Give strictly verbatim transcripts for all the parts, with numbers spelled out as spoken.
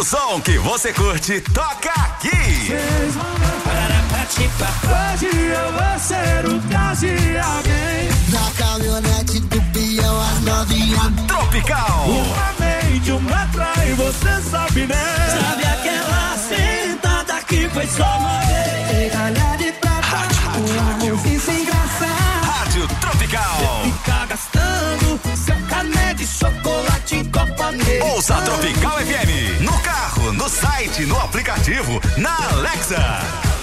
O som que você curte toca aqui. Hoje eu vou ser o caso de alguém. Na caminhonete do peão às nove anos. Tropical. Uma mente, uma trai, você sabe, né? Sabe aquela sentada que foi só uma vez? Calha de prata, um amorzinho sem graça. Rádio Tropical. Fica gastando seu cané de chocolate em Copanês. Ouça a Tropical F M no carro, no site, no aplicativo, na Alexa.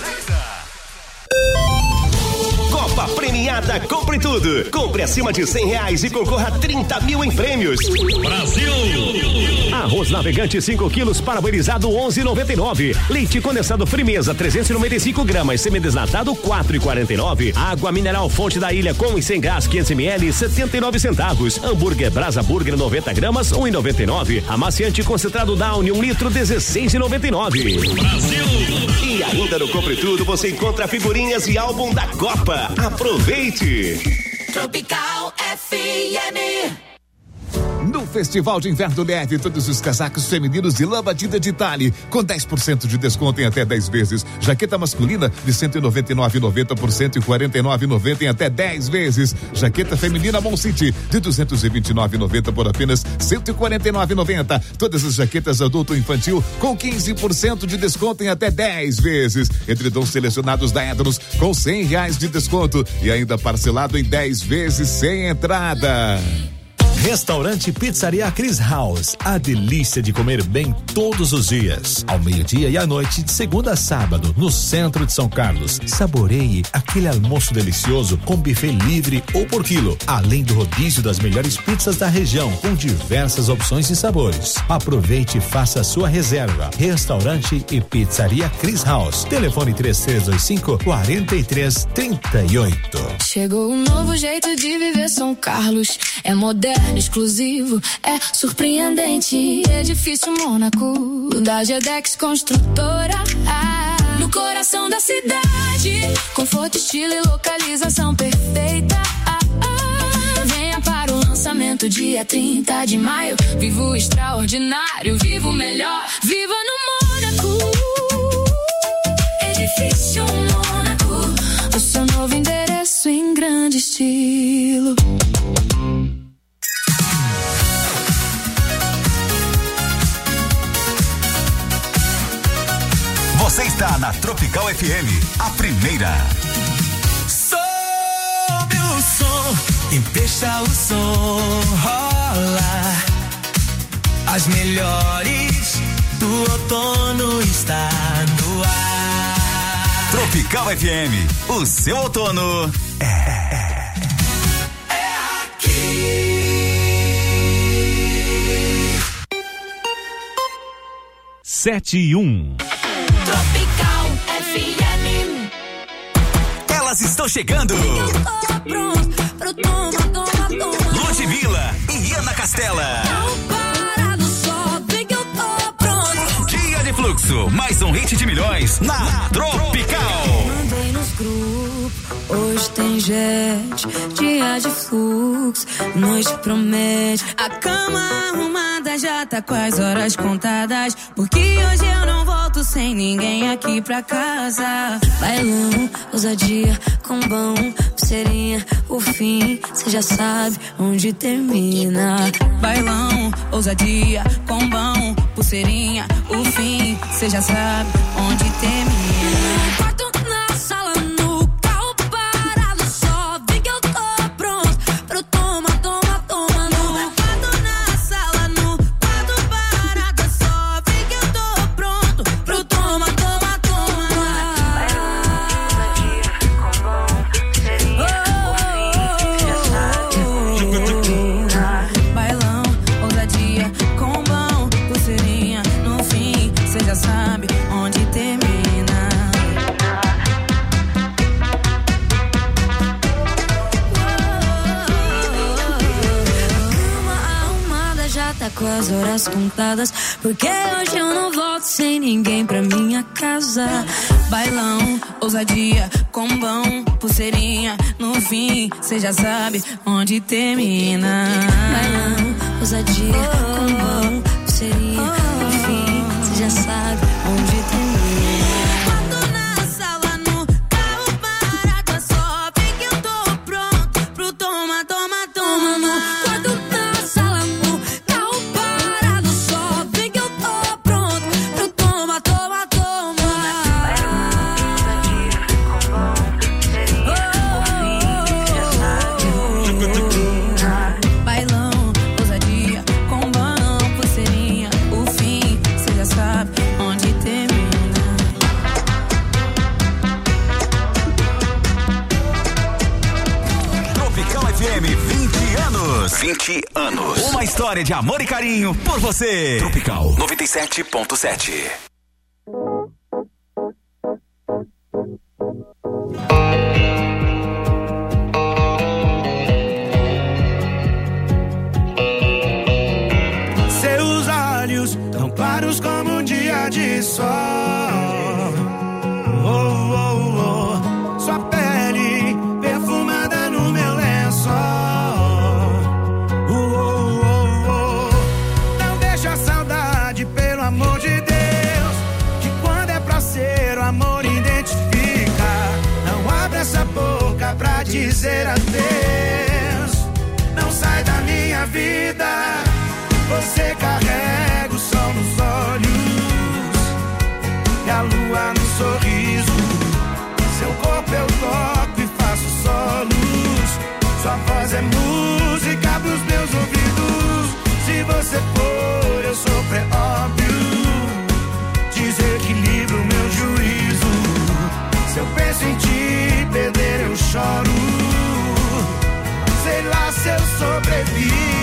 Copa premiada, compre tudo. Compre acima de cem reais e concorra a trinta mil em prêmios. Brasil! Arroz Navegante cinco quilos parabenizado onze e noventa e nove. Leite condensado Frimeza trezentos e noventa e cinco gramas, semidesnatado quatro e quarenta e nove. Água mineral Fonte da Ilha com e sem gás quinhentos mililitros setenta e nove centavos. Hambúrguer Brasa Burger noventa gramas um e noventa e nove. Amaciante concentrado Downy um litro dezesseis e noventa e nove. Brasil! E ainda no Compre Tudo você encontra figurinhas e álbum da Copa. Aproveite! Tropical F M. No Festival de Inverno Leve, todos os casacos femininos de lã batida de Itália, com dez por cento de desconto em até dez vezes. Jaqueta masculina de cento e noventa e nove reais e noventa centavos por cento e quarenta e nove reais e noventa centavos em até dez vezes. Jaqueta feminina Mon City de duzentos e vinte e nove reais e noventa centavos por apenas cento e quarenta e nove reais e noventa centavos. Todas as jaquetas adulto e infantil com quinze por cento de desconto em até dez vezes. Edredons selecionados da Edros com cem reais de desconto e ainda parcelado em dez vezes sem entrada. Restaurante Pizzaria Chris House, a delícia de comer bem todos os dias, ao meio-dia e à noite, de segunda a sábado, no centro de São Carlos. Saboreie aquele almoço delicioso com buffet livre ou por quilo, além do rodízio das melhores pizzas da região, com diversas opções e sabores. Aproveite e faça a sua reserva. Restaurante e Pizzaria Chris House. Telefone três três dois cinco, quatro três três oito. Chegou um novo jeito de viver São Carlos. É moderno, exclusivo, é surpreendente. Edifício Mônaco, da Gedex Construtora. Ah, no coração da cidade, conforto, estilo e localização perfeita. Ah, ah, venha para o lançamento dia trinta de maio. Viva o extraordinário, viva o melhor, viva no Mônaco. Edifício Mônaco, o seu novo endereço em grande estilo. Você está na Tropical F M, a primeira. Sobe o som e deixa o som rolar. As melhores do outono está no ar. Tropical F M, o seu outono é, é, é aqui. Sete e um. Tropical F M. Elas estão chegando. Ludmilla e Ana Castela. Dia de Fluxo, mais um hit de milhões na Tropical. Mandei nos grupos, hoje tem jet, dia de fluxo, noite promete. A cama arrumada já tá com as horas contadas, porque hoje eu não volto sem ninguém aqui pra casa. Bailão, ousadia, combão, pulseirinha, o fim, cê já sabe onde termina. Bailão, ousadia, combão, pulseirinha, o fim, cê já sabe onde termina. Quarto na sala, no carro parado, só vem que eu tô pronto pro toma, toma, toma. No quarto na sala, no quarto parado, só vem que eu tô pronto pro toma, toma, toma. Bailão, ousadia, combão, pulseirinha, no fim, cê já sabe onde termina. Já tá com as horas contadas, porque hoje eu não volto sem ninguém pra minha casa. Bailão, ousadia, combão, pulseirinha, no fim, cê já sabe onde termina. Bailão, ousadia, combão, pulseirinha, no fim, cê anos. vinte anos. Uma história de amor e carinho por você. Tropical noventa e sete ponto sete. Seus olhos tão claros como um dia de sol. Oh, oh, oh. Sua pele perfumada no meu lençol. Oh, oh, oh, oh. Não deixa a saudade, pelo amor de Deus, que quando é pra ser o amor identifica. Não abre essa boca pra dizer adeus. Não sai da minha vida. Você carrega o sol nos olhos e a lua no sorriso. Seu corpo eu toco e faço solos. Sua voz é música pros meus ouvidos. Se você for, eu sou pré-óbvio. Desequilibro meu juízo. Se eu penso em te perder, eu choro. Sei lá se eu sobrevivo.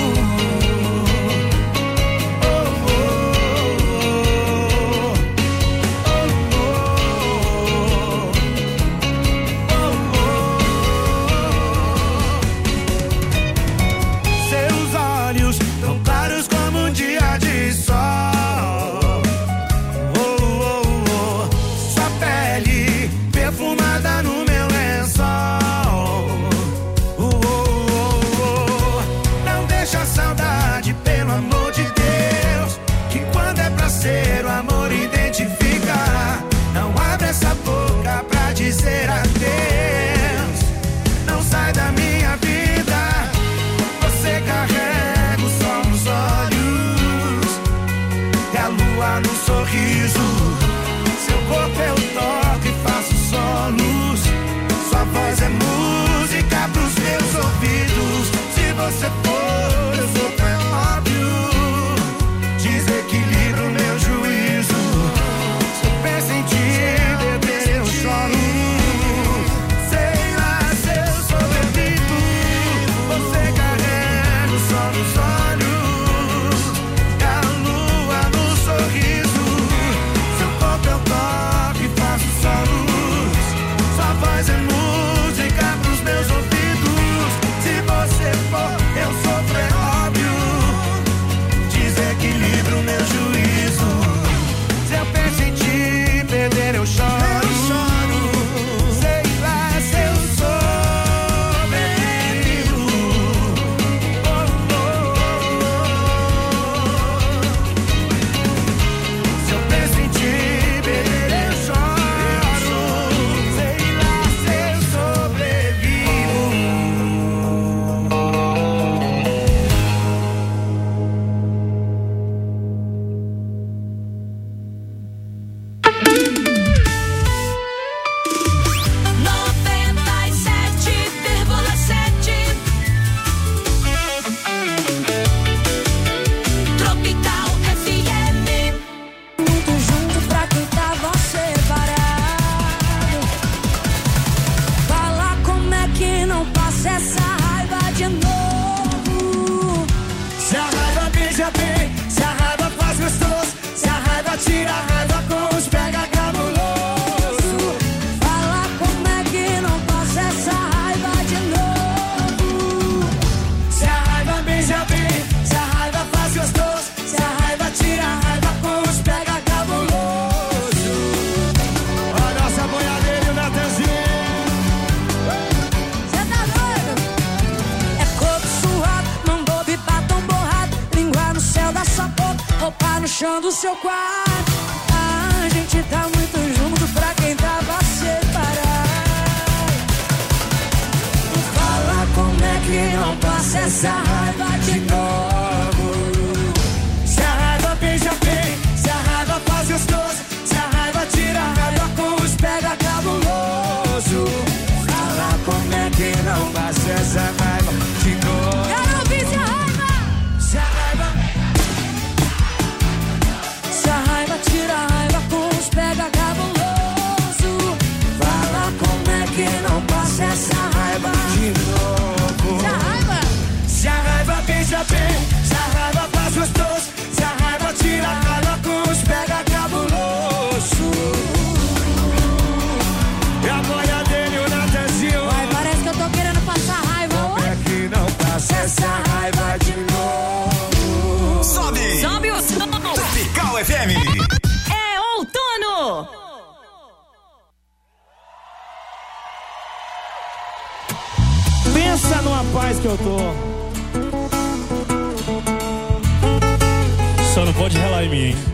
O amor identifica. Não abre essa boca pra dizer adeus. Não sai da minha vida. Você carrega o sol nos olhos e a lua no sorriso. Seu corpo eu toco e faço solos. Sua voz é música pros meus ouvidos. Se você for, eu sou tão óbvio. Desequilibro meu juízo. Se eu penso em te beber, eu choro. Sei lá se eu sobrevivo. Você carrega o sol nos olhos e a lua no sorriso. Seu corpo eu toco e faço solos. Sua voz é música pros meus ouvidos. Se você for, eu sofro, é óbvio. Desequilibro meu juízo. Se eu penso em te perder, eu choro. Eu choro. Sei lá se eu sobrevivo. Oh, oh, oh. Se eu penso em te perder, eu choro. Sei lá se eu sobrevivo. noventa e sete vírgula sete Tropical F M. Muito junto pra quem tava separado. Fala como é que não passa essa raiva de novo. Se a raiva beija bem, se a raiva faz gostoso, se a raiva tira a raiva com os pega cabuloso. Fala como é que não passa essa raiva de novo. Se a raiva beija bem, se a raiva faz gostoso, se a raiva tira a raiva com os pega cabuloso. A nossa boiadeira e o Natanzinho. Cê tá doido? É corpo suado, mão boba e batom borrado, língua no céu da sua boca, roupa no chão do seu quarto. A gente tá muito junto pra quem tava separado. Fala como é que não passa essa raiva de novo. Se a raiva beija bem, se a raiva faz gostoso, se a raiva tira a raiva com os pega cabuloso. Fala como é que não passa essa raiva de novo. Quero ouvir se a raiva. Se a raiva, Se a raiva tira a raiva com os pega cabuloso. fala como é que não passa essa raiva de novo. Se a raiva. Se a Pensa numa paz que eu tô. Só não pode relar em mim, hein?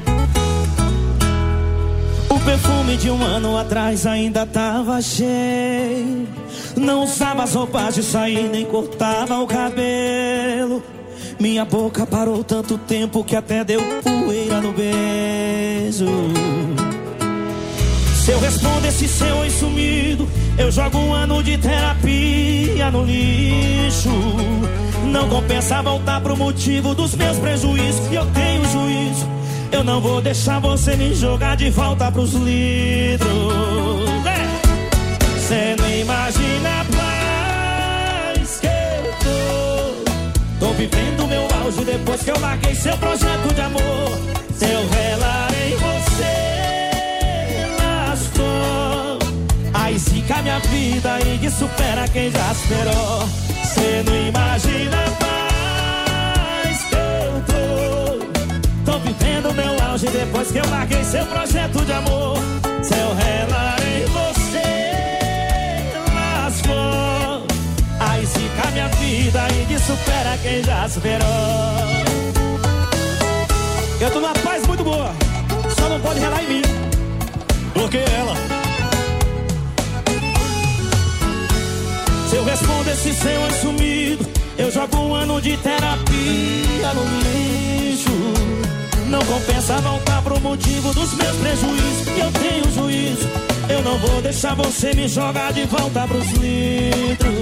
O perfume de um ano atrás ainda tava cheio. Não usava as roupas de sair, nem cortava o cabelo. Minha boca parou tanto tempo que até deu poeira no beijo. Se eu respondesse seu oi sumido, eu jogo um ano de terapia no lixo. Não compensa voltar pro motivo dos meus prejuízos. E eu tenho juízo, eu não vou deixar você me jogar de volta pros litros. Cê é. não imagina a paz que eu tô. Tô vivendo meu auge depois que eu larguei seu projeto de amor. Se eu relar em você, lascou. Aí zica minha vida e de supera quem já esperou. Cê não imagina a paz que eu tô. Tô vivendo meu auge depois que eu larguei seu projeto de amor. Se eu relar em você, lascou. Aí zica minha vida e de supera quem já esperou. Eu tô numa paz muito boa, só não pode relar em mim. Porque ela. Se eu respondo esse seu oi sumido, eu jogo um ano de terapia no lixo. Não compensa voltar pro motivo dos meus prejuízos. E eu tenho juízo, eu não vou deixar você me jogar de volta pros litros.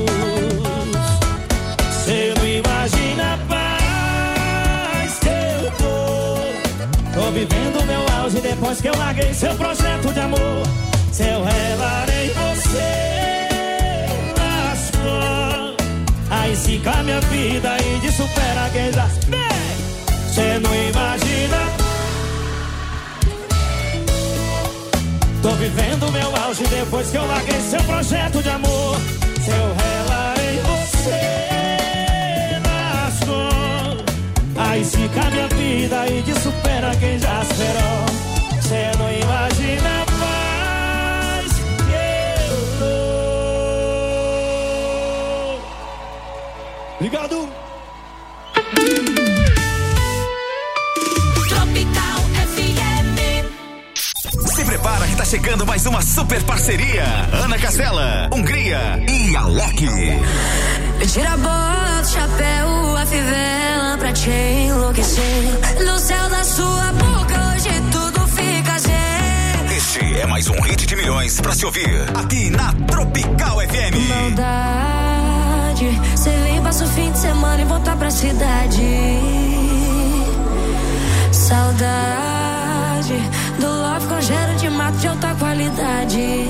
Cê não imagina a paz que eu tô. Tô vivendo meu auge depois que eu larguei seu projeto de amor. Se eu relar em você, lascou. Aí zica minha vida e de supera quem já. Cê não imagina. Tô vivendo meu auge depois que eu larguei seu projeto de amor. Se eu relar em você, lascou. Aí zica minha vida e de supera quem já esperou. Cê não imagina a paz que eu tô. Obrigado. Se prepara que tá chegando mais uma super parceria. Ana Castela, Hungria e Alok. Tira a bota, chapéu, a fivela pra te enlouquecer. No céu da sua boca hoje tudo fica zen. Este é mais um hit de milhões pra se ouvir aqui na Tropical F M. Maldade, cê vem, passa o fim de semana e volta pra cidade. Saudade do love com cheiro de mato de alta qualidade.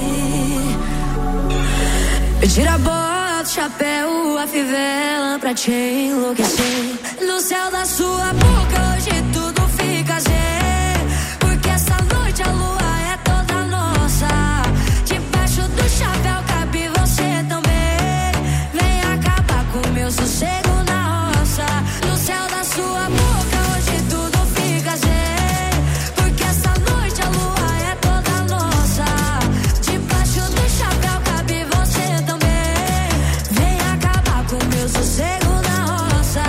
Tira a bota, chapéu, a fivela pra te enlouquecer. No céu da sua boca hoje tudo fica zen. Porque essa noite a lua é toda nossa. Debaixo do chapéu cabe você também. Vem acabar com o meu sossego na roça. No céu da sua boca hoje tudo fica zen. Porque essa noite a lua é toda nossa. Debaixo do chapéu cabe você também. Vem acabar com o meu sossego na roça.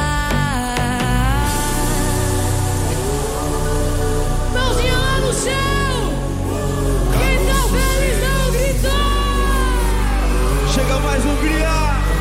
Mãozinha lá no céu. Quem tá feliz dá um grito. Chega mais Hungria.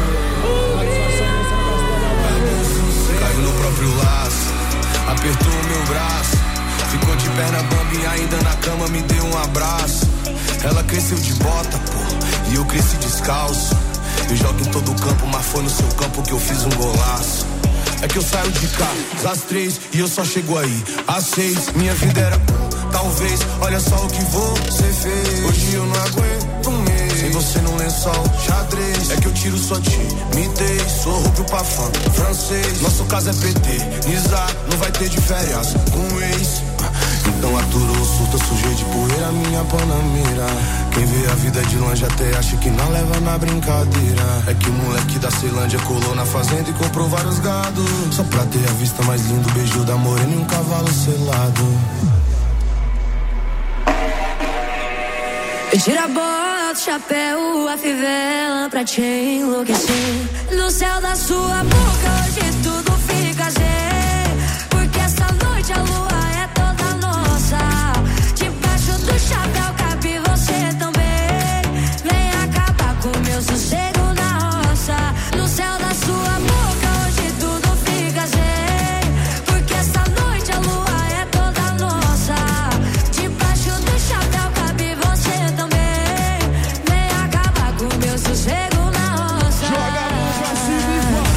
Caiu no próprio laço, apertou o meu braço. Ficou de perna bamba e ainda na cama me deu um abraço. Ela cresceu de bota, pô, e eu cresci descalço. Eu jogo em todo campo, mas foi no seu campo que eu fiz um golaço. É que eu saio de cá às três e eu só chego aí às seis. Minha vida era talvez, olha só o que você fez. Hoje eu não aguento um mês sem você num lençol xadrez. É que eu tiro sua timidez, sou rubro pra fã francês. Nosso caso é P T, Nizar, não vai ter de férias com um ex. Então aturou o surto, sujei de poeira minha panamira. Quem vê a vida de longe até acha que não leva na brincadeira. É que o moleque da Ceilândia colou na fazenda e comprou vários gados. Só pra ter a vista mais linda, o beijo da morena e um cavalo selado. Eu tiro a bota, o chapéu, a fivela pra te enlouquecer. No céu da sua boca hoje tudo fica zen. Porque essa noite a lua é toda nossa. Debaixo do chapéu cabe você também. Vem acabar com meu sossego na roça. No céu da sua boca hoje tudo fica zen. Porque essa noite a lua é toda nossa. Debaixo do chapéu cabe você também. Vem acabar com meu sossego na roça. Joga a mão pra cima e vai.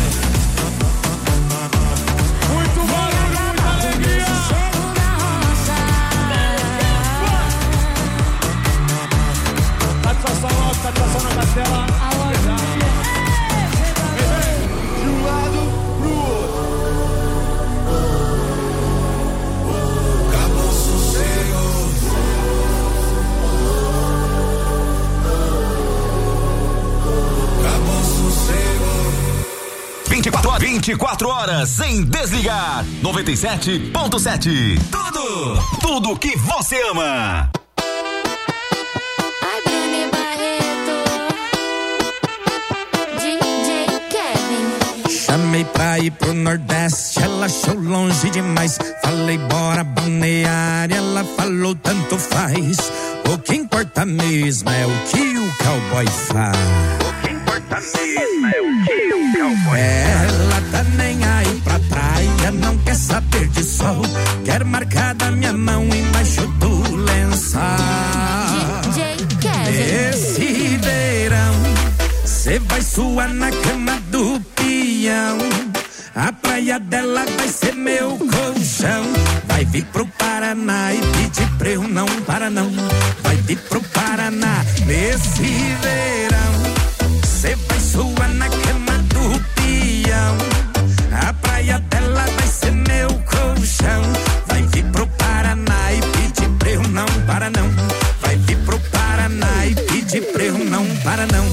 Muito barulho, muita alegria. Satisfação, ó, satisfação na castela. De um lado pro outro. Acabou o sossego. Acabou o sossego. vinte e quatro horas, vinte e quatro horas sem desligar. noventa e sete ponto sete. Tudo, tudo que você ama. Ai, Bruno Barreto, D J Kevin. Chamei pra ir pro Nordeste, ela achou longe demais. Falei, bora balneário, ela falou, tanto faz. O que importa mesmo é o que o cowboy faz. O que importa mesmo é o que o cowboy faz. Ela tá nem aí pra praia, não quer saber de sol. Quer marcar da minha mão embaixo do lençol. D J Kevin. Esse verão, cê vai suar na cama do peão. A praia dela vai ser meu colchão. Vai vir pro Paraná e pedir pra eu não para não. Vai vir pro Paraná nesse verão. Cê vai suar na cama do peão. A praia dela vai ser meu colchão. Vai vir pro Paraná e pedir pra eu não para não. Vai vir pro Paraná e pedir pra eu não para não.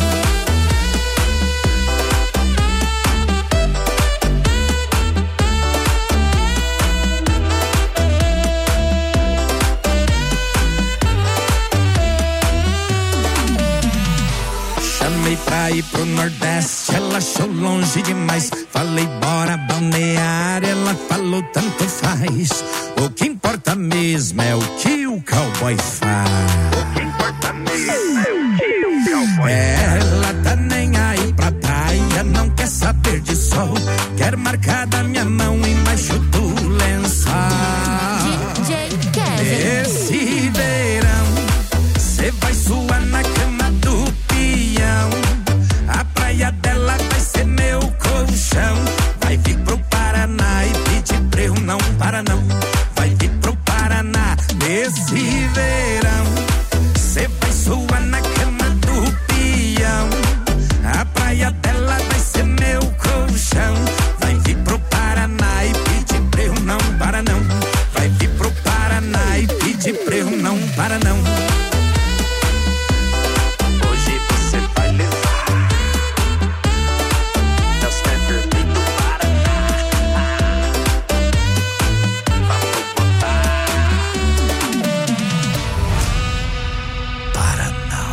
Chamei pra ir pro Nordeste, ela achou longe demais. Falei, bora balneário, ela falou, tanto faz. O que importa mesmo é o que o cowboy faz. O que importa mesmo é o que o cowboy faz. Ela tá nem aí pra praia, não quer saber de sol. Quer marcar da minha mão embaixo do lençol. D J Kevin. Esse verão, cê vai suar na cama do peão. A praia dela vai ser meu colchão. Vai vir pro Paraná e pedir pra eu não para não. Vai vir pro Paraná nesse verão. Cê vai suar na cama do peão. A praia dela vai ser meu colchão. Vai vir pro Paraná e pedir pra eu não para não. Vai vir pro Paraná e pedir pra eu não para não. Hoje você vai levar Deus sempre vem do Paraná. Vamos botar Paraná.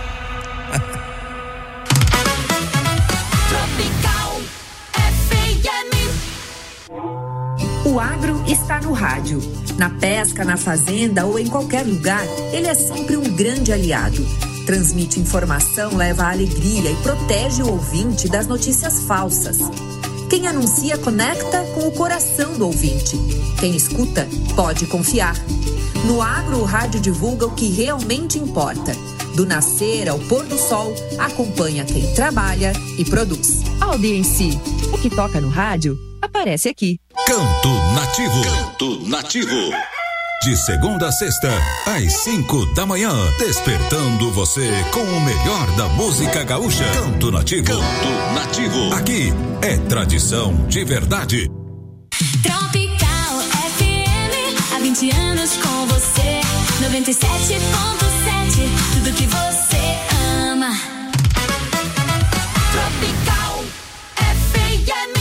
Tropical F M. O agro está no rádio. Na pesca, na fazenda ou em qualquer lugar, ele é sempre um grande aliado. Transmite informação, leva alegria e protege o ouvinte das notícias falsas. Quem anuncia conecta com o coração do ouvinte. Quem escuta pode confiar. No agro, o rádio divulga o que realmente importa. Do nascer ao pôr do sol, acompanha quem trabalha e produz. Audiência. O que toca no rádio aparece aqui. Canto Nativo. Canto Nativo. De segunda a sexta, às cinco da manhã. Despertando você com o melhor da música gaúcha. Canto Nativo. Canto Nativo. Aqui é tradição de verdade. Tropical F M, há vinte anos com você. noventa e sete ponto sete, tudo que você ama. Tropical F M.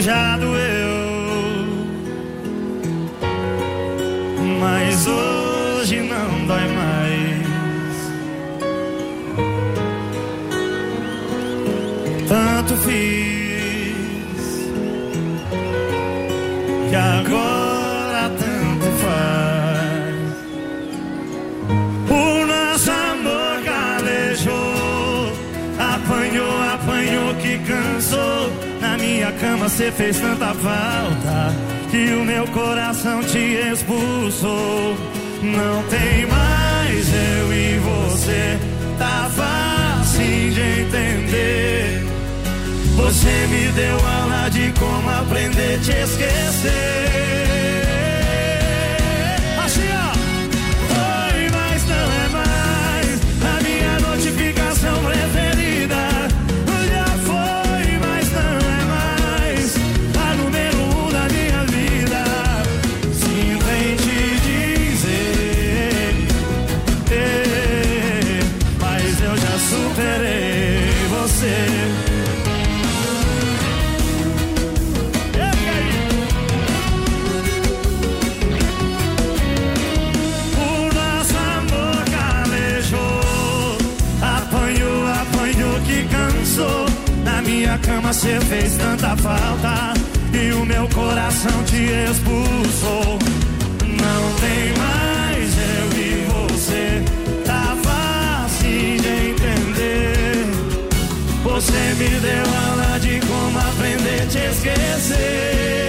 já doeu, mas hoje não dói mais. Tanto fiz que agora tanto faz. O nosso amor calejou, apanhou, apanhou que cansou. Na minha cama cê fez tanta falta que o meu coração te expulsou. Não tem mais eu e você, tá fácil de entender. Você me deu aula de como aprender a te esquecer. Assim ó, foi, mas não é mais a minha notificação preferida. Já foi, mas não é mais a número um da minha vida. Sinto em te dizer, eh, mas eu já superei você. Na minha cama cê fez tanta falta e o meu coração te expulsou. Não tem mais eu e você, tá fácil de entender. Você me deu aula de como aprender a te esquecer.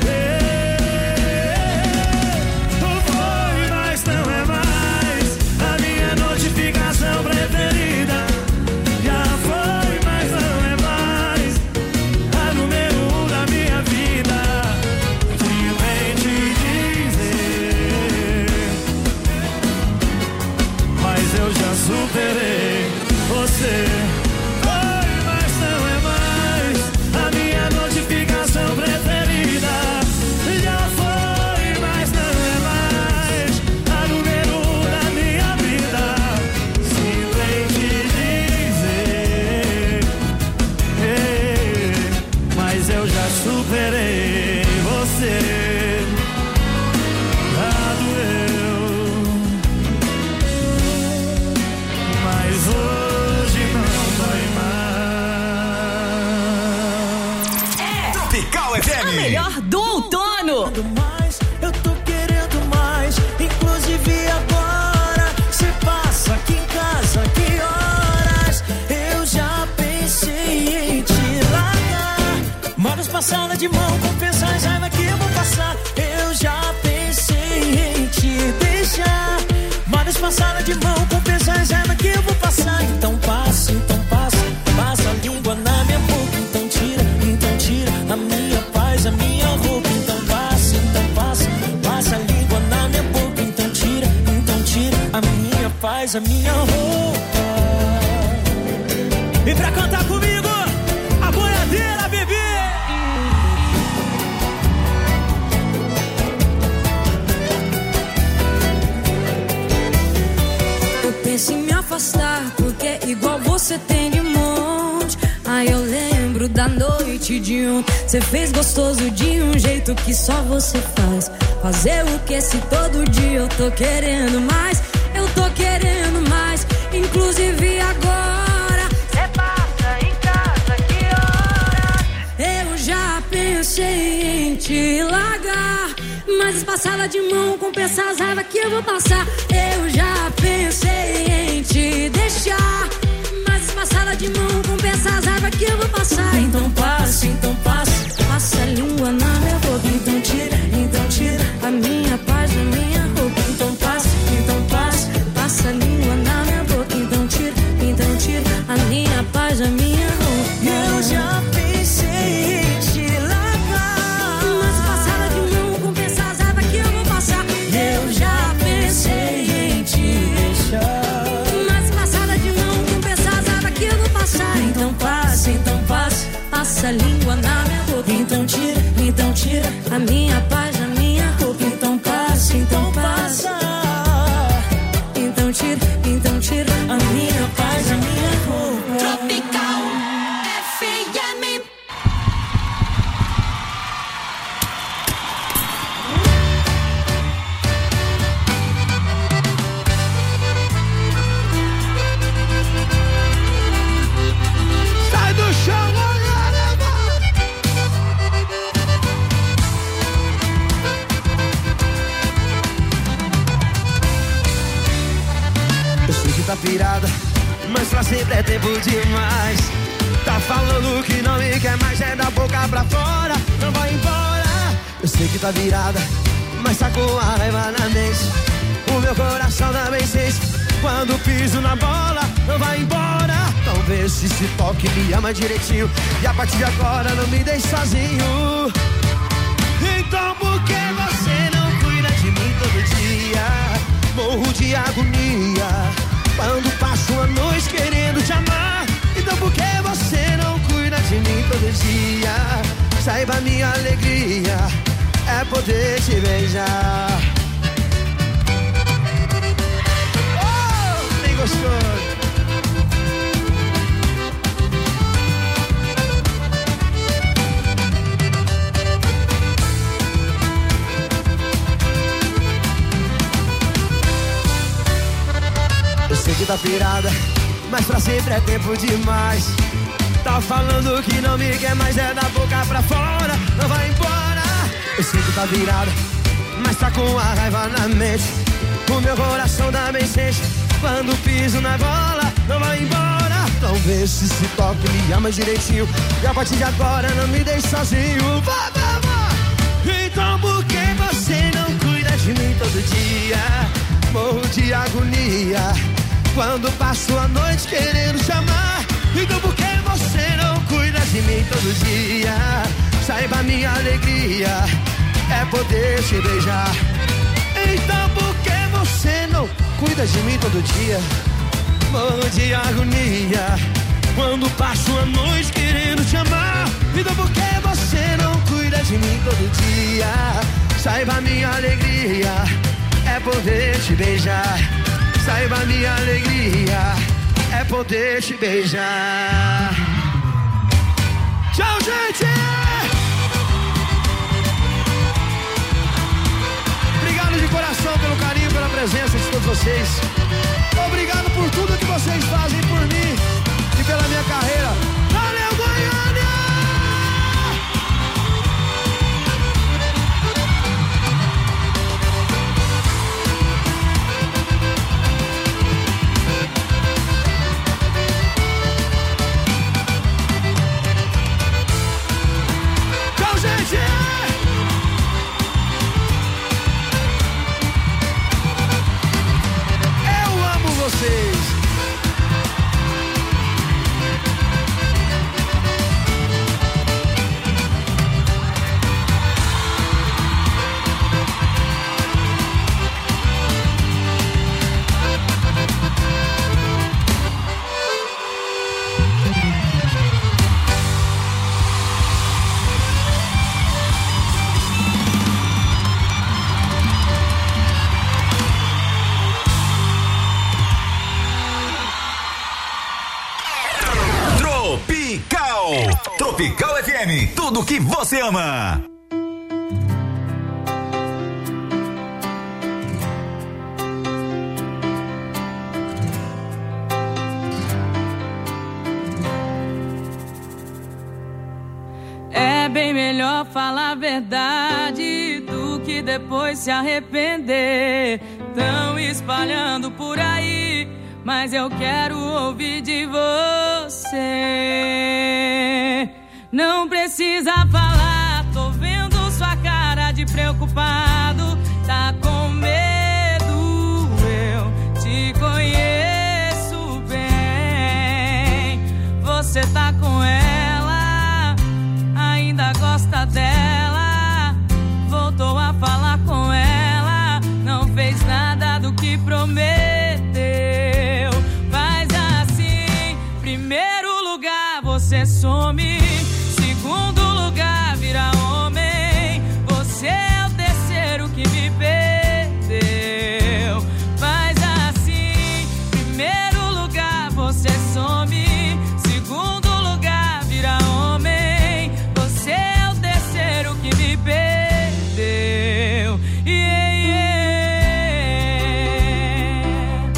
Foi, mas não é mais a minha notificação preferida. Já foi, mas não é mais a número um da minha vida. Que vem te dizer, mas eu já superei você. Foi, mas não é mais a minha notificação preferida. Já foi, mas não é mais a número um da minha vida. Sinto em te dizer, mas eu já superei você. Já doeu, mas hoje não dói mais. É Tropical F M, a melhor do outono. Mais, eu tô querendo mais, inclusive agora. Cê passa aqui em casa, que horas? Eu já pensei em te largar, mas passada de mão, compensa as raiva que eu vou passar. Eu já pensei em te deixar, mas passada de mão, compensa as raiva que eu vou passar. Então passa, então passa, passa a língua na minha boca. Então tira, então tira a minha paz, a minha roupa. Então passa, então passa, passa a língua na minha boca. Então tira, então tira a minha paz, a minha roupa. E pra cantar comigo, a boiadeira, bebê. Eu penso em me afastar, porque igual você tem de monte. Aí eu lembro da noite de ontem. Você fez gostoso de um jeito que só você faz. Fazer o que se todo dia eu tô querendo mais. Eu tô querendo mais, inclusive agora. Cê passa em casa, que hora? Eu já pensei em te largar, mas passada de mão, compensa as raivas que eu vou passar. Eu já pensei em te deixar, mas passada de mão, compensa as raivas que eu vou passar. Então passa, então passa, passa a língua na minha boca. Então tira, então tira a minha paz, a minha roupa. Então passa, então passa, passa a língua na minha boca. Então tira, então tira a minha paz, a minha roupa. Eu já pensei em te largar, mas passada de mão, compensa as raivas que eu vou passar. eu já pensei em te deixar, mas passada de mão, compensa as raivas que eu vou passar. então passa, então passa, passa a língua na minha boca. então tira, então tira a minha paz, a minha roupa. então passa, então passa, então tira, então tira a minha paz, a minha roupa. Tropical F M. tempo demais. Tá falando que não me quer mais, é da boca pra fora. Não vai embora. Eu sei que tá virada, mas tá com a raiva na mente. O meu coração também sente quando piso na bola. Não vai embora. Talvez se se toque, me ama direitinho. E a partir de agora não me deixe sozinho. Então por que você não cuida de mim todo dia? Morro de agonia quando passo a noite querendo te amar. Então por que você não cuida de mim todo dia? Saiba, minha alegria é poder te beijar. Oh, bem gostoso. Eu sei que tá pirada, mas pra sempre é tempo demais. Tá falando que não me quer mais, é da boca pra fora. Não vai embora. Eu sei que tá virada, mas tá com a raiva na mente. O meu coração também sente quando piso na bola. Não vai embora. Talvez se se toque, me ama direitinho. E a partir de agora não me deixe sozinho. Vá, vá, vá. Então por que você não cuida de mim todo dia? Morro de agonia quando passo a noite querendo te amar. Então por que você não cuida de mim todo dia? Saiba, minha alegria é poder te beijar. Então por que você não cuida de mim todo dia? Morro de agonia quando passo a noite querendo te amar. Então por que você não cuida de mim todo dia? Saiba, minha alegria é poder te beijar. Saiba, minha alegria é poder te beijar. Tchau, gente! Obrigado de coração pelo carinho, pela presença de todos vocês. Obrigado por tudo que vocês fazem por mim e pela minha carreira. Valeu, Goiânia! Eu amo vocês. Tropical F M, tudo que você ama. É bem melhor falar a verdade do que depois se arrepender. Tão espalhando por aí, mas eu quero ouvir de você. Não precisa falar, tô vendo sua cara de preocupado. Tá com medo, eu te conheço bem. Você tá com ela, ainda gosta dela. Voltou a falar com ela, não fez nada do que prometeu. Faz assim, primeiro lugar você some, segundo lugar vira homem. Você é o terceiro que me perdeu. Faz assim, primeiro lugar você some, segundo lugar vira homem. Você é o terceiro que me perdeu. Yeah, yeah.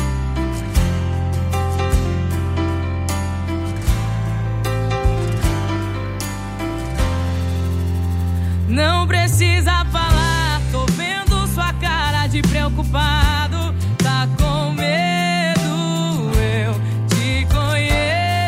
Não precisa falar, tô vendo sua cara de preocupado. Tá com medo, eu te conheço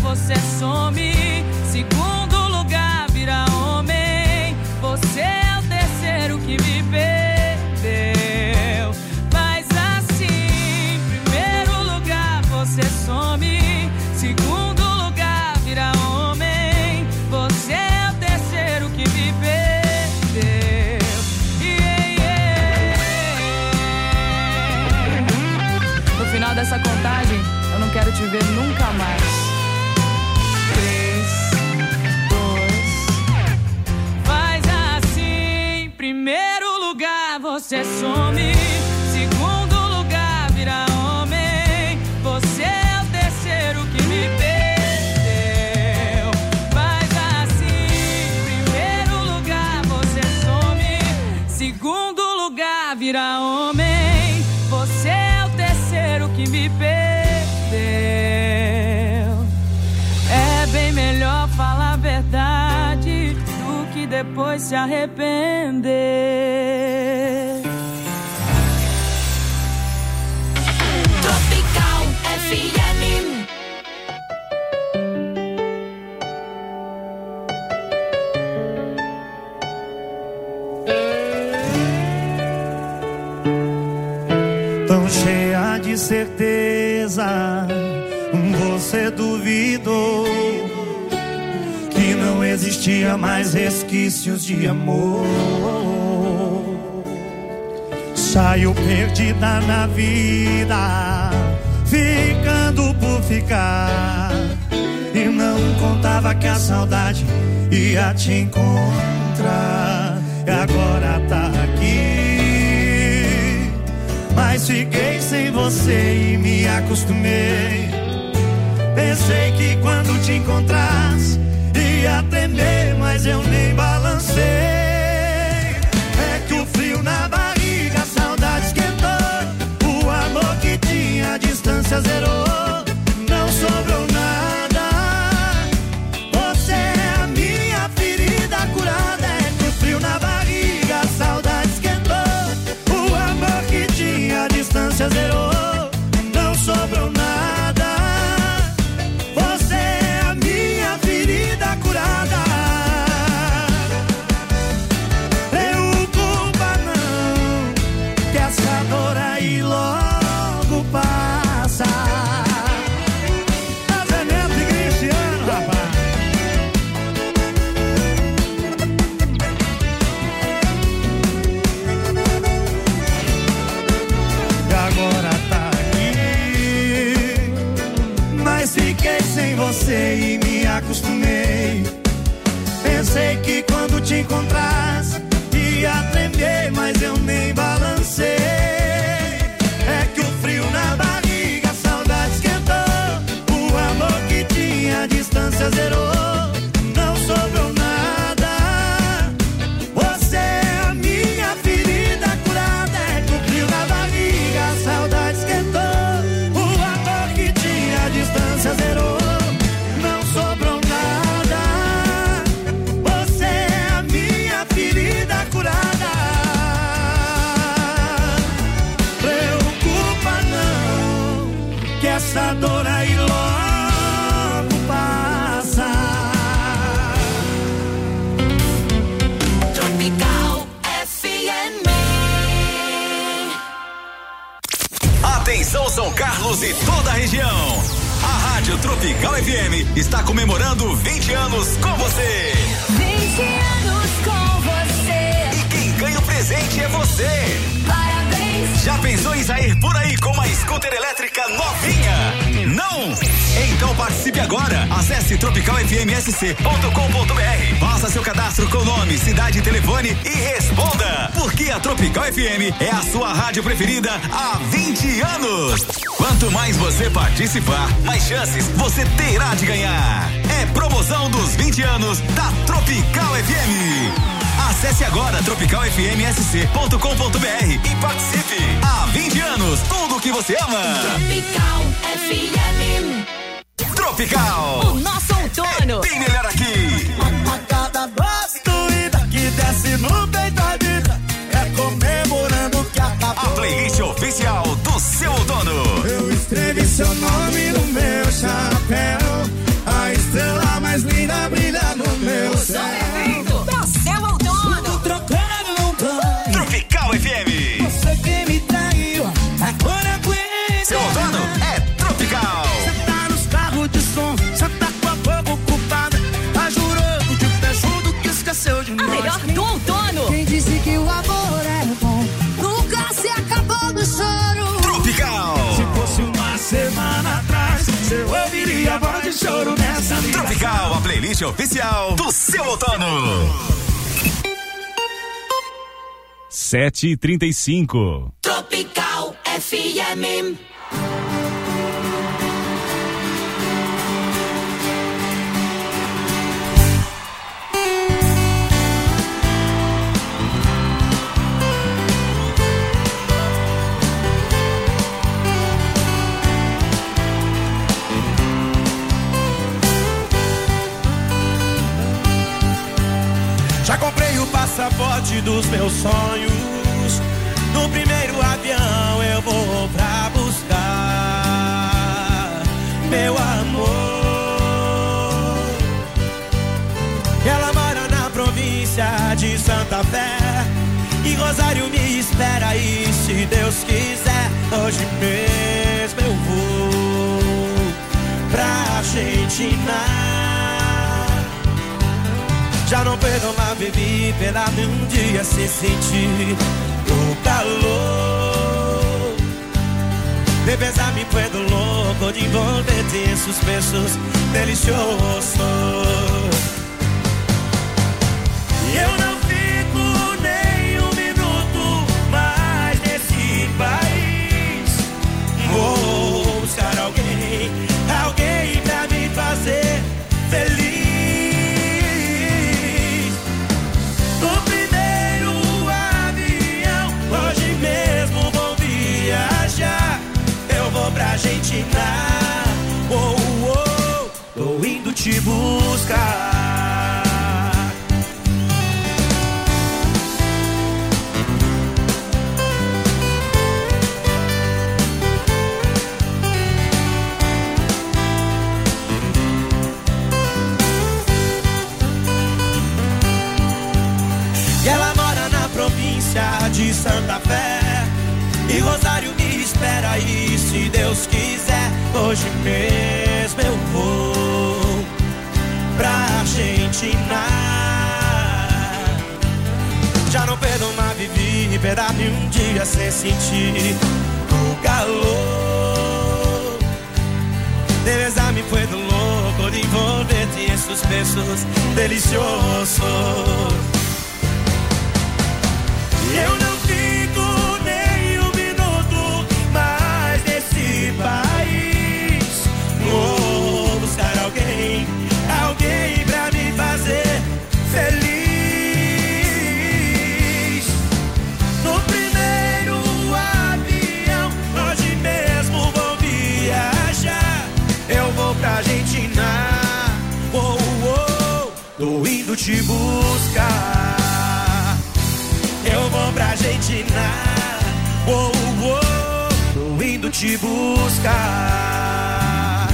você some. Segundo lugar, vira homem. Você é o terceiro que me perdeu. Mas assim, primeiro lugar, você some. Segundo lugar, vira homem. Você é o terceiro que me perdeu. Yeah, yeah. No final dessa contagem, eu não quero te ver nunca mais. Três, dois. Faz assim. Primeiro lugar, você some. Segundo lugar, vira homem. Você é o terceiro que me perdeu. Faz assim. Primeiro lugar, você some. Segundo lugar, vira homem. Você é o terceiro que me perdeu. É bem melhor falar a verdade do que depois se arrepender. Tropical F M. Tão cheia de certeza, você duvidou que não existia mais resquícios de amor. Saiu perdida na vida, ficando por ficar, e não contava que a saudade ia te encontrar. E agora tá aqui, mas fiquei sem você e me acostumei. Pensei que quando te encontrasse ia tremer, mas eu nem balancei. É que o frio na barriga, a saudade esquentou. O amor que tinha, a distância zerou. Não sobrou nada. Você é a minha ferida curada. É que o frio na barriga, a saudade esquentou. O amor que tinha, a distância zerou. Não sobrou nada. E me acostumei. Pensei que quando te encontrasse ia tremer, mas eu nem balancei. É que o frio na barriga, a saudade esquentou. O amor que tinha, a distância zerou. Não sobrou nada. Você é a minha ferida curada. É que o frio na barriga, a saudade esquentou. O amor que tinha, a distância zerou. Essa dor aí logo passa. Tropical F M. Atenção São Carlos e toda a região. A Rádio Tropical F M está comemorando vinte anos com você. vinte anos com você. E quem ganha o presente é você. Parabéns. Já pensou em sair por aí com uma scooter elétrica novinha? Não? Então participe agora. Acesse tropical f m s c ponto com ponto b r. Faça seu cadastro com nome, cidade e telefone e responda. Porque a Tropical F M é a sua rádio preferida há vinte anos. Quanto mais você participar, mais chances você terá de ganhar. É promoção dos vinte anos da Tropical F M. Acesse agora tropical f m s c ponto com ponto b r e participe. Há vinte anos, tudo que você ama. Tropical F M. Tropical. O nosso outono. É bem melhor aqui. A cada doida que desce no peito da vida, é comemorando que acabou. A playlist oficial do seu outono. Eu escrevi seu nome no meu chapéu. choro nessa vida. Tropical, a playlist oficial do seu outono. sete e trinta e cinco. Tropical F M. Já comprei o passaporte dos meus sonhos. No primeiro avião eu vou pra buscar meu amor. Ela mora na província de Santa Fé e Rosário me espera aí, se Deus quiser. Hoje mesmo eu vou pra Argentina. Já não puedo más vivir, esperarme um dia sem sentir o calor. De besar me puedo louco, de envolverte en sus besos deliciosos. E eu não fico nem um minuto mais nesse país. Vou buscar alguém, alguém pra me fazer feliz. Pra Argentina, oh, oh, tô indo te buscar. E ela mora na província de Santa Fé e Rosário me espera aí, se Deus quiser. Hoje mesmo eu vou pra Argentina. Já não perdo mais viver, esperar-me um dia sem sentir o calor. De besar-me puedo louco, de envolverte en sus besos deliciosos. E eu não fico país. Vou buscar alguém, alguém pra me fazer feliz. No primeiro avião, hoje mesmo vou viajar. Eu vou pra Argentina, oh, oh, tô indo te buscar. Eu vou pra Argentina, oh, oh, indo te buscar.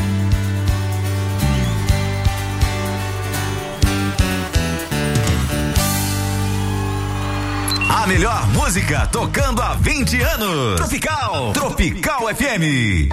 A melhor música tocando há vinte anos. Tropical, Tropical F M.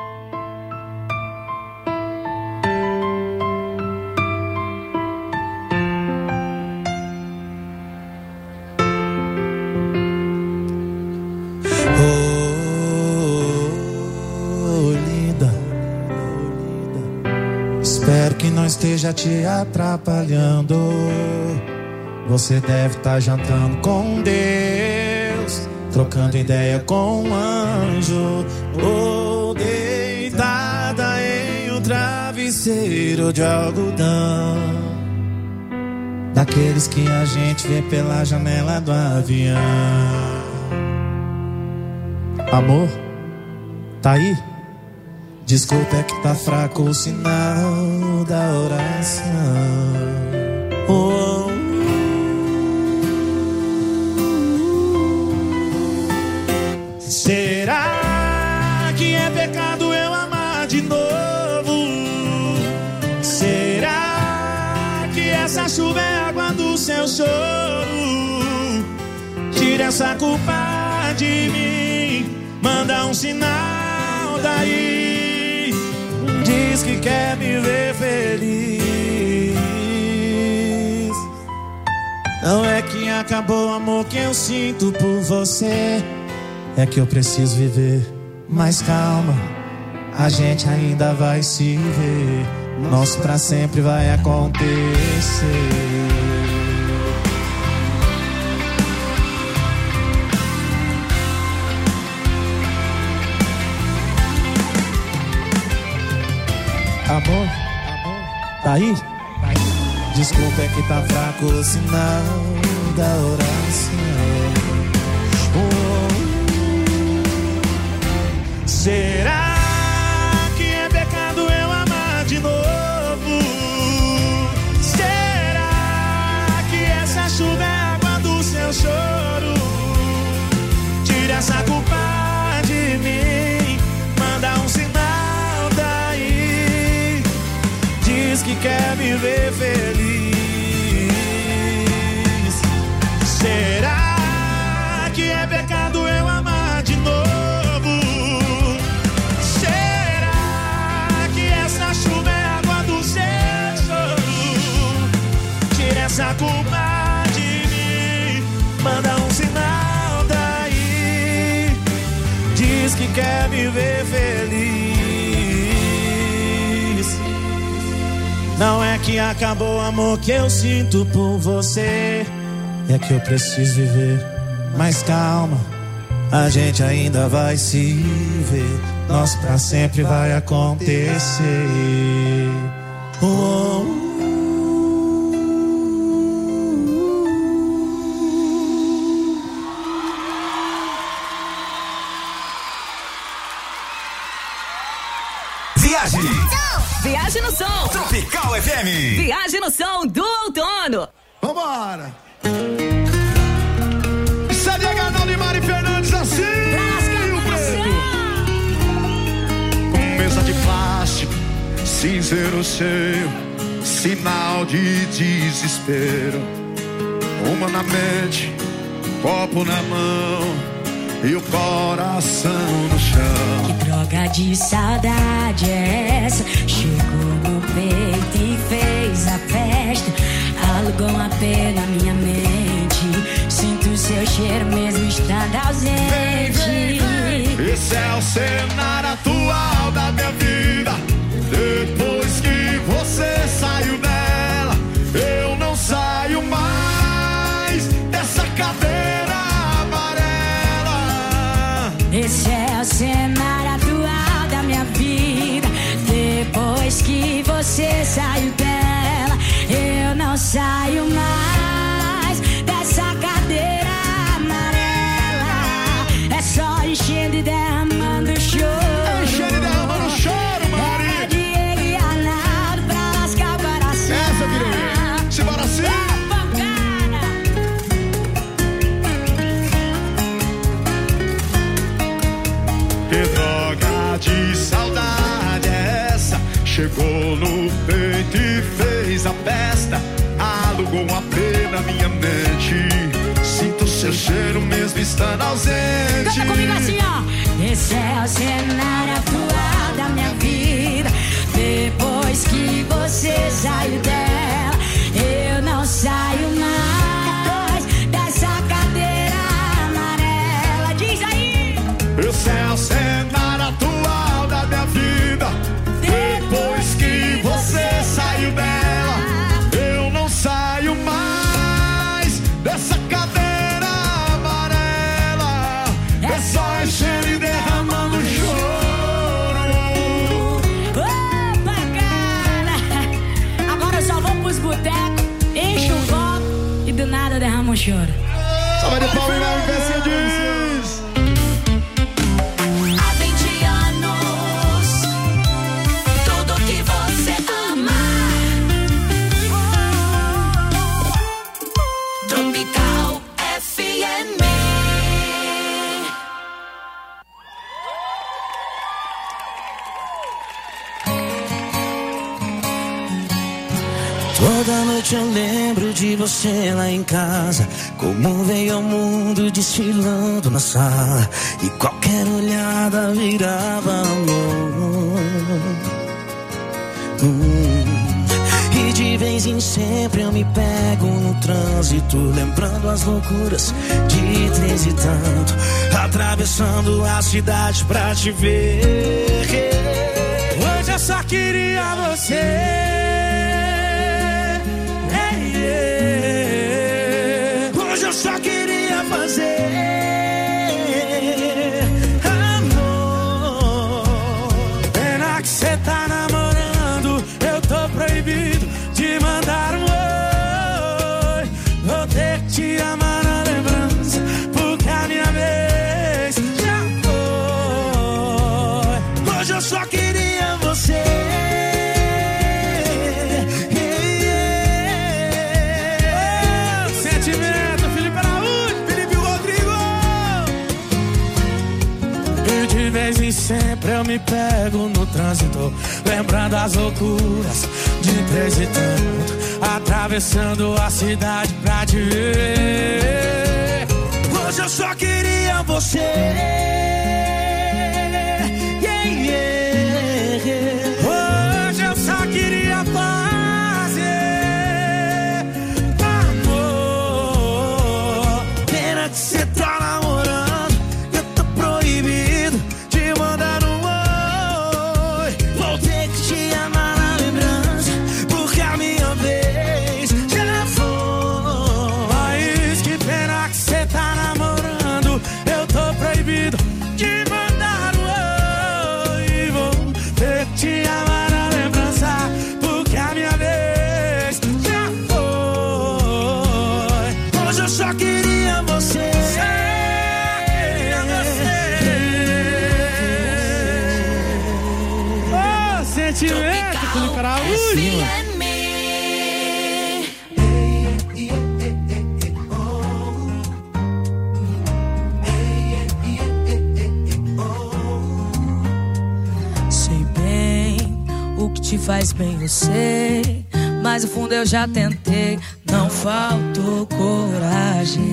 Esteja te atrapalhando. Você deve estar jantando com Deus, trocando ideia com um anjo, ou deitada em um travesseiro de algodão, daqueles que a gente vê pela janela do avião. Amor, tá aí? Desculpa, é que tá fraco o sinal da oração. Oh. Será que é pecado eu amar de novo? Será que essa chuva é água do seu choro? Tira essa culpa de mim, manda um sinal daí. Diz que quer me ver feliz. Não é que acabou o amor que eu sinto por você, é que eu preciso viver. Mas calma, a gente ainda vai se ver. nosso pra sempre vai acontecer. Amor, tá aí? Desculpa, é que tá fraco o sinal da oração. Oh. Será que é pecado eu amar de novo? Será que essa chuva é água do seu choro? Tira essa culpa de mim, manda um sinal daí. Diz que quer me ver feliz. Será que é pecado eu amar de novo? Será que essa chuva é água do seu choro? Tira essa culpa de mim, manda um sinal daí. Diz que quer me ver feliz. Não é que acabou o amor que eu sinto por você, é que eu preciso viver. Mas calma, a gente ainda vai se ver. Nosso pra sempre vai acontecer. Oh. Viagem. Viagem no som. Tropical F M. Viagem no som do outono. Vambora. C D H não de Mari Fernandes assim. O preto. Com mesa de plástico, cinzeiro cheio, sinal de desespero. Uma na mente, copo na mão e o coração no chão. Que droga de saudade é essa? Chegou no peito e fez a festa. Alugou uma pena na minha mente. Sinto seu cheiro mesmo estando ausente. Vem, vem, vem. Esse é o cenário atual da minha vida. Depois que você saiu dela, eu não saio mais dessa cadeira amarela. Esse é o cenário atual da minha vida. Depois que você saiu dela, eu não saio mais dessa cadeira amarela. É só enchendo e derramando choro. Enchendo e derramando choro, Mari. É Diego e Arnaldo pra lascar o coração. Essa eu queria ver. Simbora assim. Que droga de saudade é essa? Chegou no peito e fez a festa. Alugou uma pena na minha mente. Sinto seu cheiro mesmo estando ausente. Canta comigo assim, ó. Esse é o cenário atual da minha vida. Depois que você saiu dela, eu não saio mais dessa cadeira amarela. Diz aí. Esse é o cenário atual da minha vida. Depois que você saiu dela, eu não saio mais dessa cadeira amarela. É só enchendo e derramando choro. Opa, cara! Agora eu só vou pros botecos, encho um copo e do nada derramo um choro. Só vai de pau e vai em diz. Há vinte anos, tudo que você ama. Tropical F M. Toda noite eu lembro de você lá em casa, como veio ao mundo desfilando na sala, e qualquer olhada virava amor. Hum. E de vez em sempre eu me pego no trânsito, lembrando as loucuras de três e tanto, atravessando a cidade pra te ver. Hoje é só queria você. Hey, yeah. Hoje eu só queria fazer amor. Pena que cê tá namorando, eu tô proibido de mandar um oi. Vou ter que te amar na lembrança, porque a minha vez já foi. Hoje eu só queria você. Yeah, yeah. Oh, sentimento, Felipe Araújo, Felipe Rodrigo. E de vez em sempre eu me pego no trânsito, lembrando as loucuras de três e tanto, atravessando a cidade pra te ver. Hoje eu só queria você. Yeah, yeah. Hoje eu só queria fazer amor. Pena que cê tá namorando, eu tô proibido de mandar um oi. Vou ter que te amar na lembrança, porque a minha vez já foi. Mas que pena que cê tá namorando, eu tô proibido de mandar um oi. Vou ter que te amar na lembrança, porque a minha vez já foi. Hoje eu só queria você. Oh, sentimento, Felipe Araújo. Sei bem o que te faz bem, eu sei, mas no fundo eu já tentei, não faltou coragem.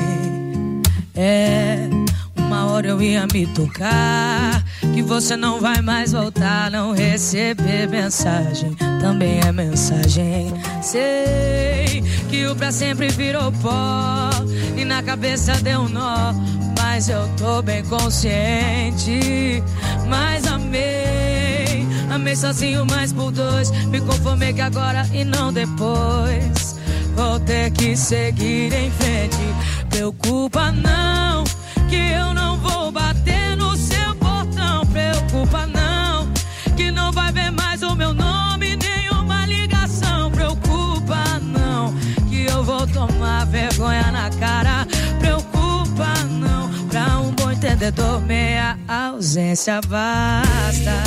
É, uma hora eu ia me tocar que você não vai mais voltar. Não receber mensagem também é mensagem. Sei que o pra sempre virou pó e na cabeça deu um nó, mas eu tô bem consciente. Mas amei, amei sozinho, mas por dois. Me conformei que agora e não depois. Vou ter que seguir em frente. Preocupa não, que eu não vou bater no seu portão. Preocupa não, que não vai ver mais o meu nome, nenhuma ligação. Preocupa não, que eu vou tomar vergonha na cara. Preocupa não, pra um bom entendedor meia ausência basta.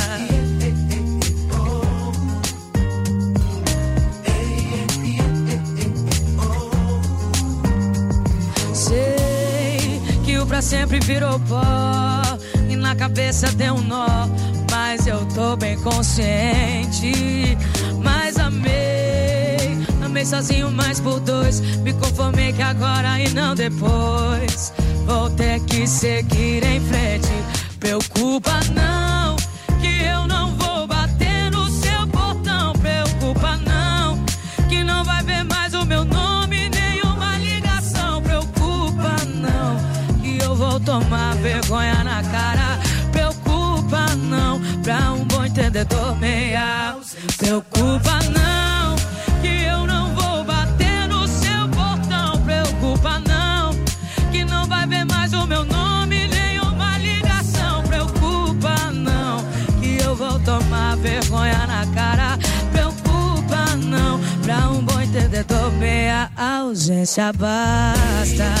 Sei que o pra sempre virou pó e na cabeça deu um nó, mas eu tô bem consciente. Mas amei, amei sozinho, mas por dois. Me conformei que agora e não depois. Vou ter que seguir em frente. Preocupa não, que eu não vou bater no seu portão. Preocupa não, que não vai ver mais o meu nome, nenhuma ligação. Preocupa não, que eu vou tomar vergonha na cara. Preocupa não, pra um bom entendedor meia. Preocupa não, que eu não vou bater no seu portão. Preocupa não, que não vai ver mais o meu nome, nenhuma ligação. Preocupa não, que eu vou tomar vergonha na cara. Preocupa não, pra um bom entendedor meia ausência basta.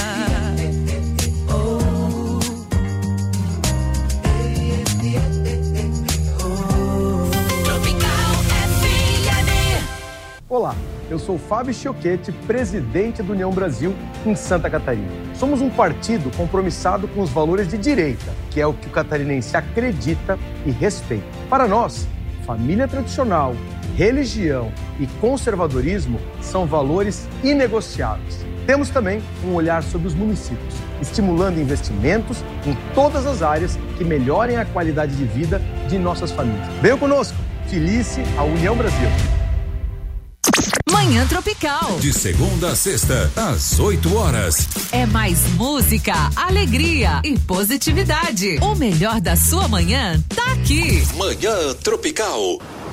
Olá, eu sou Fábio Chioquete, presidente do União Brasil em Santa Catarina. Somos um partido compromissado com os valores de direita, que é o que o catarinense acredita e respeita. Para nós, família tradicional, religião e conservadorismo são valores inegociáveis. Temos também um olhar sobre os municípios, estimulando investimentos em todas as áreas que melhorem a qualidade de vida de nossas famílias. Venham conosco, filice a União Brasil. Manhã Tropical. De segunda a sexta, às oito horas. É mais música, alegria e positividade. O melhor da sua manhã tá aqui. Manhã Tropical.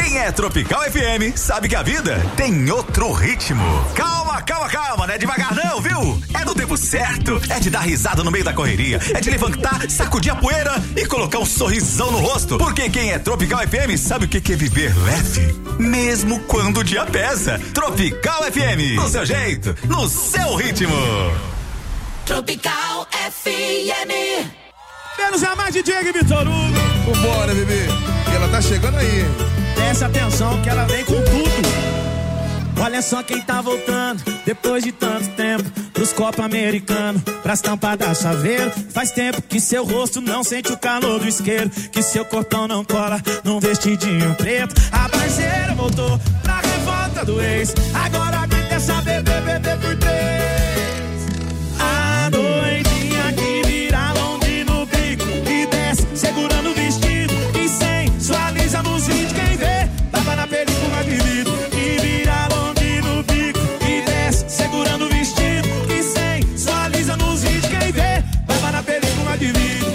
Quem é Tropical F M sabe que a vida tem outro ritmo. Calma, calma, calma, não é devagar não, viu? É no tempo certo, é de dar risada no meio da correria, é de levantar, sacudir a poeira e colocar um sorrisão no rosto. Porque quem é Tropical F M sabe o que é viver leve, mesmo quando o dia pesa. Tropical F M, no seu jeito, no seu ritmo. Tropical F M. Menos a mais de Diego e Vitor Hugo. Vambora, bebê. E ela tá chegando aí. Presta atenção que ela vem com tudo. Olha só quem tá voltando depois de tanto tempo pros Copa Americano, pras tampas da chaveiro. Faz tempo que seu rosto não sente o calor do isqueiro, que seu corpão não cola num vestidinho preto. A parceira voltou pra revolta do ex. Agora aguenta essa bebê, bebê por três. A doidinha que vira longe no bico e desce segurando o vestido e sensualiza nos vídeos. Quem vê, tava na película de vidro. Que vira longe no bico e desce segurando o vestido e sensualiza nos vídeos. Quem vê, tava na película de vidro.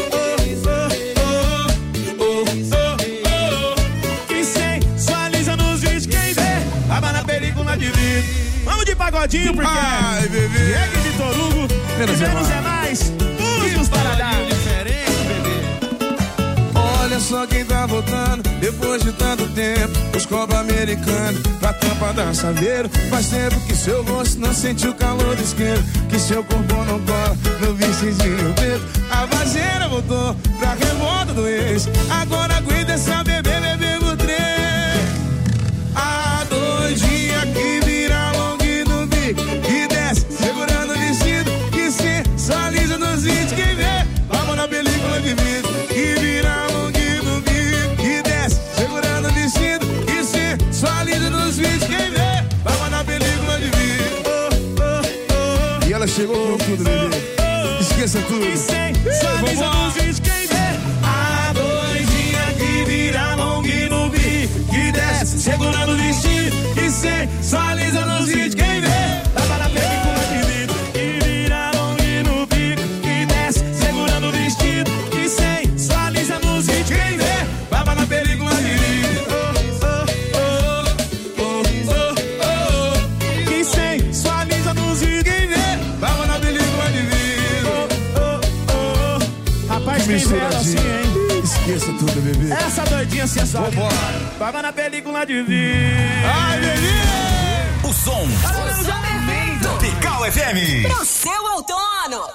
Oh, oh, oh, oh, oh. Que sensualiza nos vídeos. Quem vê, tava na película de vidro. Vamos de pagodinho porque ai, bebê. Diego e Vitor Hugo, menos, menos é mais, usos para dar diferente, bebê. Olha só quem tá voltando depois de tanto tempo, os Copa Americano, pra tampa da chaveiro. Faz tempo que seu rosto não sente o calor do isqueiro, que seu corpo não cola no vestidinho preto. A vazeira voltou pra revolta do ex. Agora aguenta essa bebê, bebê por três. A doidinha que vira longe no bico e desce segurando o vestido que sensualiza nos vídeos. Quem vê, vamos na película de vidro. Que vira longe no bico e desce segurando o vestido que sensualiza nos vídeos. Quem vê, vamos na película de vidro. Oh, oh, oh. E ela chegou com tudo, bebê. Esqueça tudo. Que sensualiza nos vídeos. Quem vê, a doidinha que vira longe no bico que desce segurando o vestido que sensualiza nos vídeos. Quem vê, tava na película de vidro. Que vira longe no bico que desce segurando o vestido que sensualiza nos vídeos. Quem vê, tava na película de vidro. Oh, oh, oh, oh, oh. Que sensualiza nos vídeos. Quem vê, tava na película de vidro. Oh, oh, oh. Rapaz, quem vê ela assim, hein? Esqueça tudo, bebê. Essa doidinha sensual. Vambora. Tava na película de vidro. Ai, bebê. O som. O som perfeito. Tropical F M. Pro seu outono.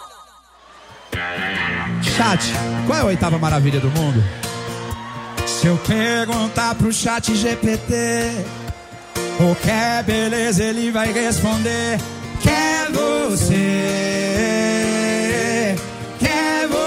Chat, qual é a oitava maravilha do mundo? Se eu perguntar pro chat G P T o que é beleza, ele vai responder: quer você, quer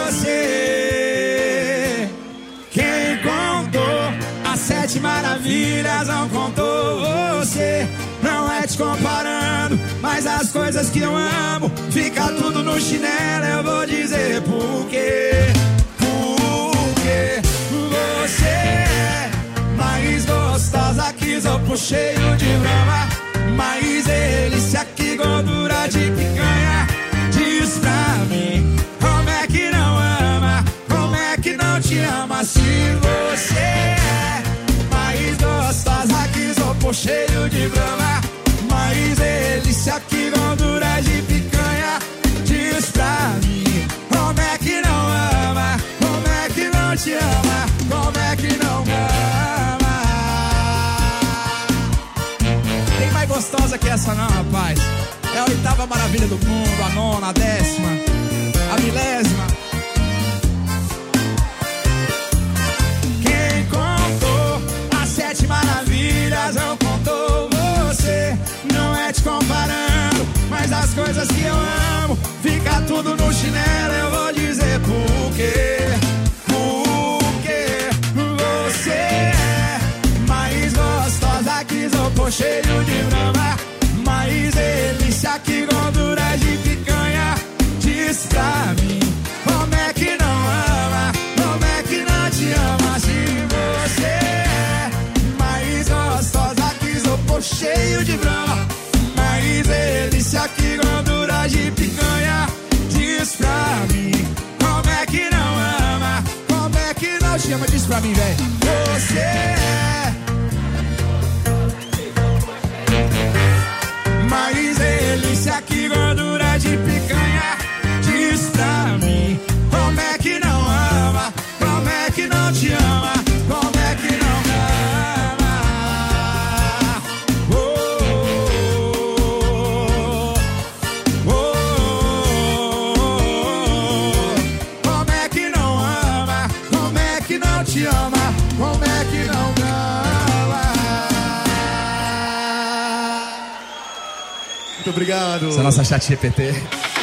você. Quem contou as sete maravilhas não contou você. Não é te comparando, mas as coisas que eu amo fica tudo no chinelo. Eu vou dizer por quê. Porque você é mais gostosa que isopor cheio de brama, mais delícia que gordura de picanha. Diz pra mim, como é que não ama, como é que não te ama? Se você é mais gostosa que isopor cheio de brama, mais delícia que gordura de picanha. Diz pra mim, como é que não ama, como é que não te ama, como é que não ama? Tem mais gostosa que essa não, rapaz. É a oitava maravilha do mundo, a nona, a décima, a milésima. Quem contou as sete maravilhas não contou você. Não é te comparando, mas as coisas que eu amo fica tudo no chinelo. Eu vou dizer por quê. Porque você é mais gostosa que isopor cheio de brama, mais delícia que gordura de picanha. Diz pra mim, como é que não ama, como é que não te ama? Se você é mais gostosa que isopor cheio de brama, mais delícia que gordura de picanha. Diz pra mim, como é que não ama, como é que não te ama? Diz pra mim, velho. Você é Muito obrigado. Essa é a nossa chat G P T.